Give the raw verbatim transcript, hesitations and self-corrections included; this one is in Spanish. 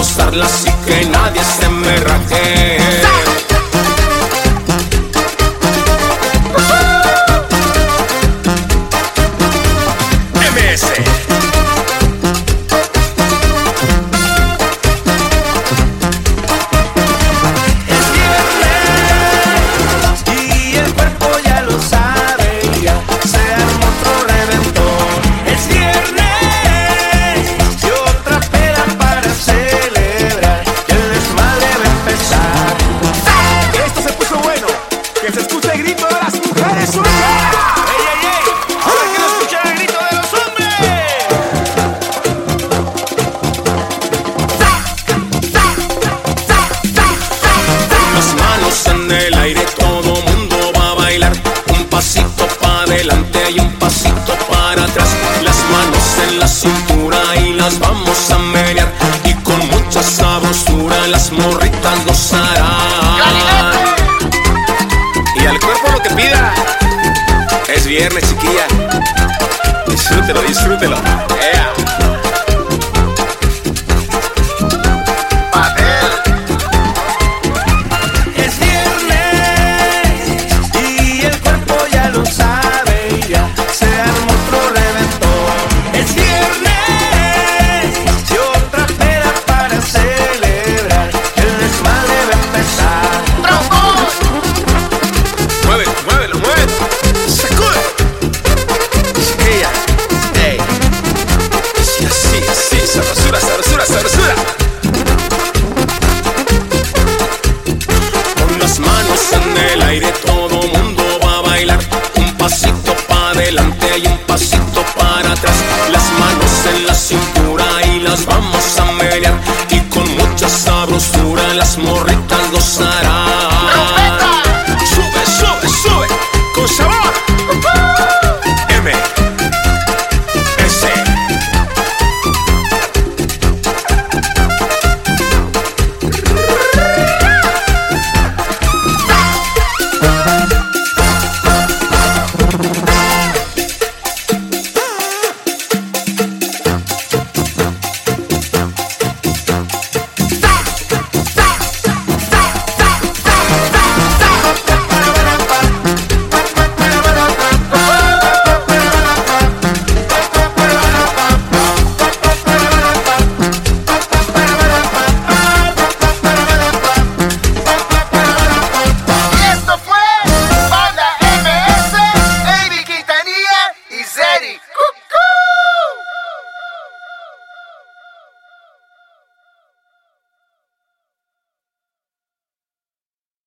gozarla así que nadie se me raje. M S que se escuche el grito de las mujeres. ¡Ey, ey, ey! ¡Ahora quiero escuchar el grito de los hombres! Las manos en el aire, todo mundo va a bailar. Un pasito para adelante y un pasito para atrás. Las manos en la cintura y las vamos a menear. Y con mucha sabrosura las morritas gozarán. Y al cuerpo lo que pida. Es viernes, chiquilla. Disfrútelo, disfrútelo. Yeah.